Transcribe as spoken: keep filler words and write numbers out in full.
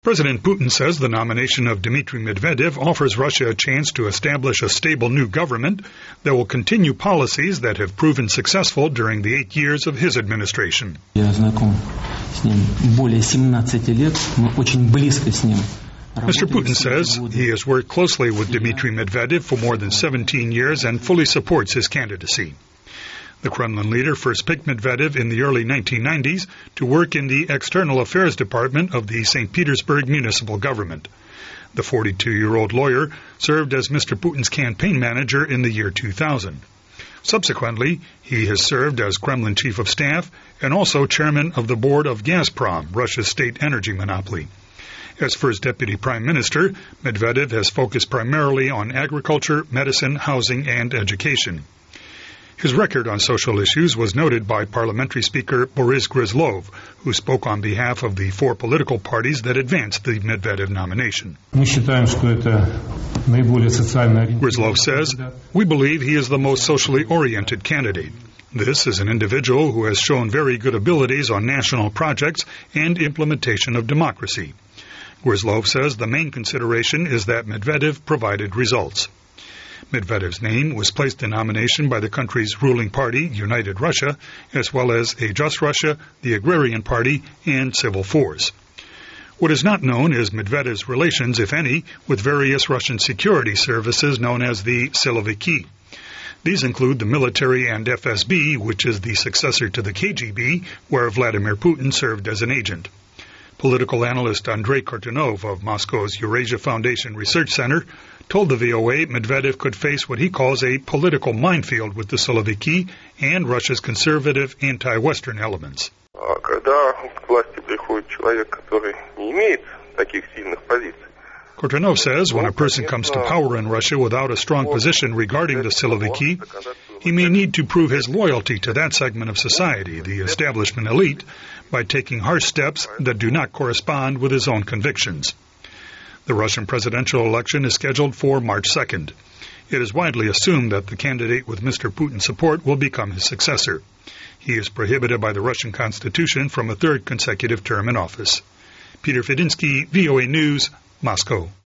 President Putin says the nomination of Dmitry Medvedev offers Russia a chance to establish a stable new government that will continue policies that have proven successful during the eight years of his administration. Mister Putin says he has worked closely with Dmitry Medvedev for more than seventeen years and fully supports his candidacy. The Kremlin leader first picked Medvedev in the early nineteen nineties to work in the External Affairs Department of the Saint Petersburg municipal government. The forty-two-year-old lawyer served as Mister Putin's campaign manager in the year two thousand. Subsequently, he has served as Kremlin chief of staff and also chairman of the board of Gazprom, Russia's state energy monopoly. As first deputy prime minister, Medvedev has focused primarily on agriculture, medicine, housing, and education. His record on social issues was noted by Parliamentary Speaker Boris Gryzlov, who spoke on behalf of the four political parties that advanced the Medvedev nomination. Gryzlov says, "We believe he is the most socially oriented candidate. This is an individual who has shown very good abilities on national projects and implementation of democracy." Gryzlov says the main consideration is that Medvedev provided results. Medvedev's name was placed in nomination by the country's ruling party, United Russia, as well as A Just Russia, the Agrarian Party, and Civil Force. What is not known is Medvedev's relations, if any, with various Russian security services known as the Siloviki. These include the military and F S B, which is the successor to the K G B, where Vladimir Putin served as an agent. Political analyst Andrei Kortunov of Moscow's Eurasia Foundation Research Center told the V O A Medvedev could face what he calls a political minefield with the Siloviki and Russia's conservative anti-Western elements. Kortunov says when a person comes to power in Russia without a strong position regarding the Siloviki, he may need to prove his loyalty to that segment of society, the establishment elite, by taking harsh steps that do not correspond with his own convictions. The Russian presidential election is scheduled for March second. It is widely assumed that the candidate with Mister Putin's support will become his successor. He is prohibited by the Russian Constitution from a third consecutive term in office. Peter Fedinsky, V O A News, Moscow.